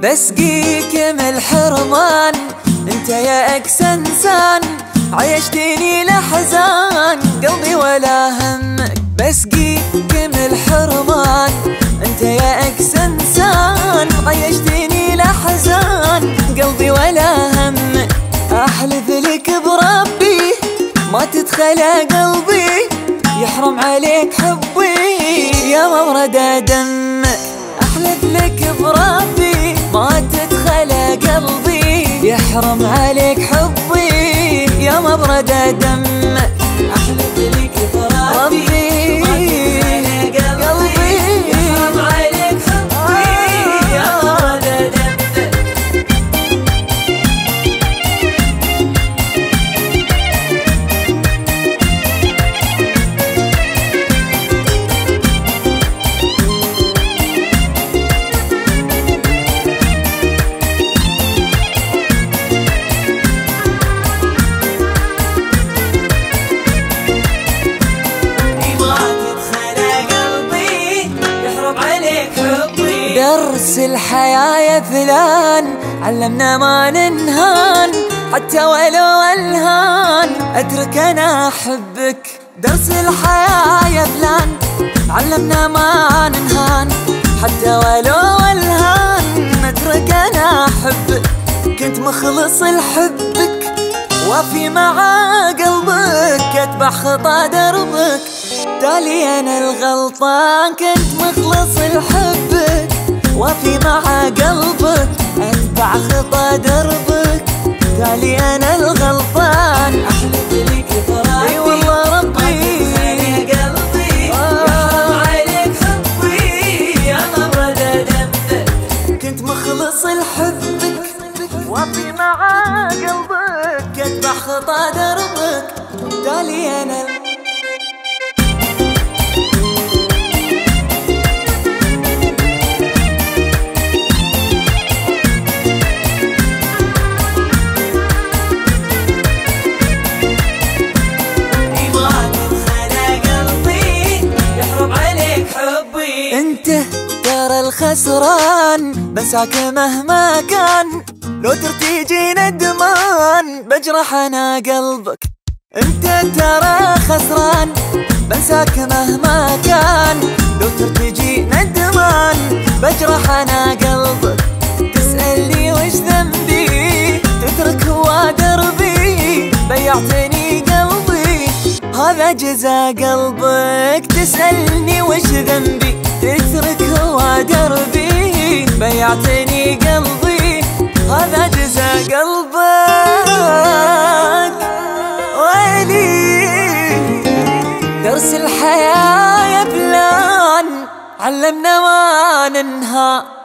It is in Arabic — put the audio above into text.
بسقيك من الحرمان انت يا اكس انسان، عيشتني لحزان قلبي ولا همك. بسقيك من الحرمان انت يا اكس انسان، عيشتني لحزان قلبي ولا همك. احلف لك بربي ما تدخل قلبي، يحرم عليك حبي يا مورد دمك. احلف لك بربي ما تدخل قلبي، يحرم عليك حبي يا مبرد دمك. احلف لك بربي ما تدخل قلبي، يحرم عليك حبي يا مبرد دمك. درس الحياة يا فلان علمنا ما ننهان، حتى ولو الهان اترك انا احبك. درس الحياة يا فلان علمنا ما ننهان، حتى ولو الهان اترك انا احبك. كنت مخلص لحبك وافي مع قلبك، اتبع خطى دربك تالي انا الغلطان. كنت مخلص لحبك وافي مع قلبك، اتبع خطى دربك تالي انا الغلطان. احلف لك بربي اي والله ربي قلبي يحرم عليك حبي يا مبرد دمك. كنت مخلص لحبك وافي مع قلبك، اتبع خطى دربك تالي انا. انت ترى الخسران بنساك مهما كان، لو ترتجي ندمان بجرح انا قلبك. انت ترى خسران بنساك مهما كان، لو ترتجي ندمان بجرح انا قلبك. تسألني وش ذنبي تترك هو دربي، بيعتني قلبي هذا جزا قلبك. تسألني وش ذنبي تترك هو دربي، بيعتني قلبي هذا جزا قلبك. ويلي درس الحياة يا فلان علمنا ما ننهى،